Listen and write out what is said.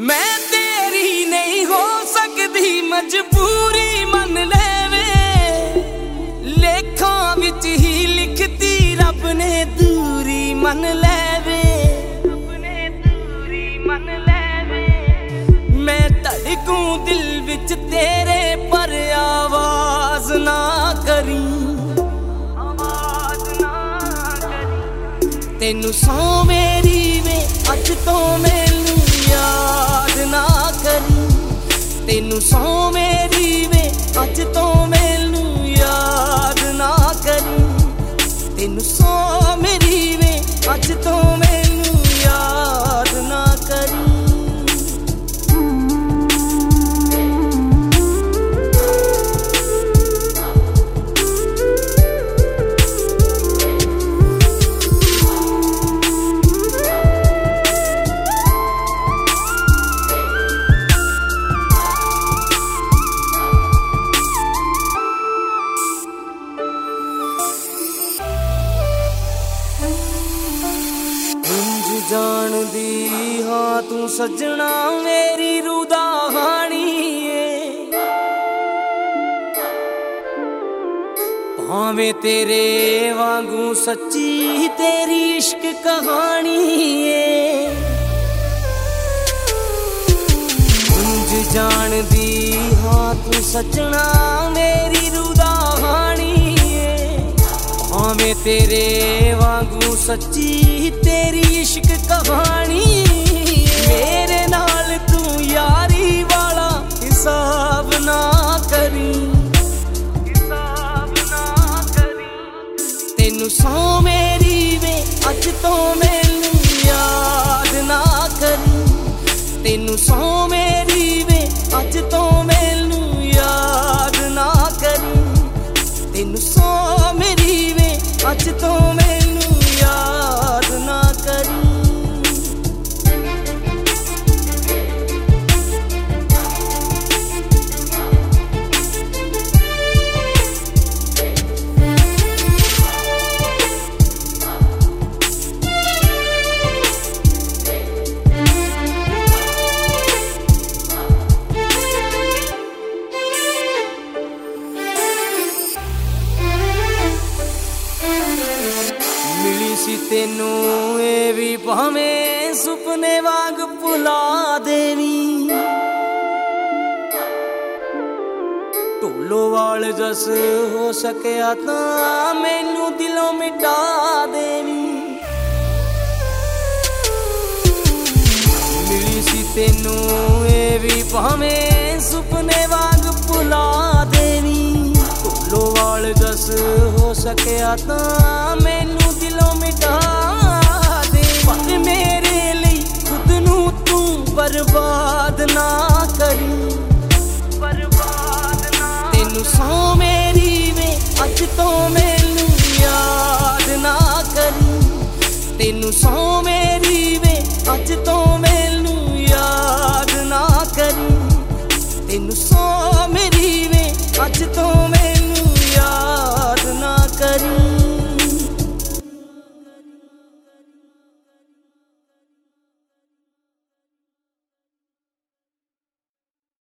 मैं तेरी नहीं हो सकती मजबूरी मन ले वे लेखा विच ही लिखती रब ने दूरी मन ले वे मैं धड़कूं दिल विच तेरे पर आवाज ना करी तेनू सौ मेरी वे अज तो मैनू याद ना करी तेनू सौ मेरी वे अज तो मैनू याद ना करी तेनू सौ मेरी वे अज तो मैनू याद ना करी जान दी हाँ तू सजना मेरी रूह दा हानी है भावें तेरे वांगू सच्ची तेरी इश्क कहानी है उंज जान दी हाँ तू सजना मेरी रूह दा हानी भावें तेरे वांगू सच्ची तेरी इश्क कहानी मेरे नाल तू यारी वाला हिसाब ना करी तेनू सौ मेरी वे अज तो मैनू याद ना करी तेनू सौ मेरी वे अज तो मैनू याद ना करी तेनू सौ मेरी वे अज तो मैनू याद ना करी सी तेनू ए भी भावें सुपने वांग भुला देवी ढोलोवाल जस हो सकिया तां मैनू दिलों मिटा देवी मिली सी तेनू ए भी भावें सुपने वांग भुला देवी ढोलोवाल जस हो सकिया तां मैनू दिलों मिटा दे पर मेरे लिए खुद नू तू बर्बाद ना करी तेनू सौ मेरी वे अज तो मैनू याद ना करी तेनू सौ मेरी वे अज तो मैनू याद ना करी तेनू सौ मेरी वे अज तो मैनू